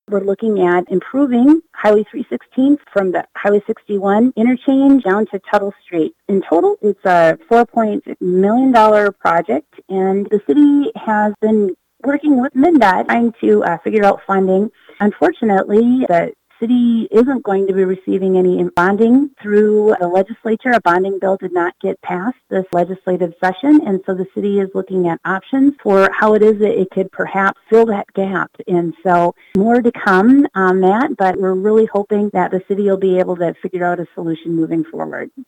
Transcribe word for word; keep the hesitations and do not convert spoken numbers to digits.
We're looking at improving Highway three sixteen from the Highway sixty-one interchange down to Tuttle Street. In total, it's a four point six million dollars project, and the city has been working with MnDOT trying to uh, figure out funding. Unfortunately, the city isn't going to be receiving any bonding through the legislature. A bonding bill did not get passed this legislative session, and so the city is looking at options for how it is that it could perhaps fill that gap. And so more to come on that, but we're really hoping that the city will be able to figure out a solution moving forward.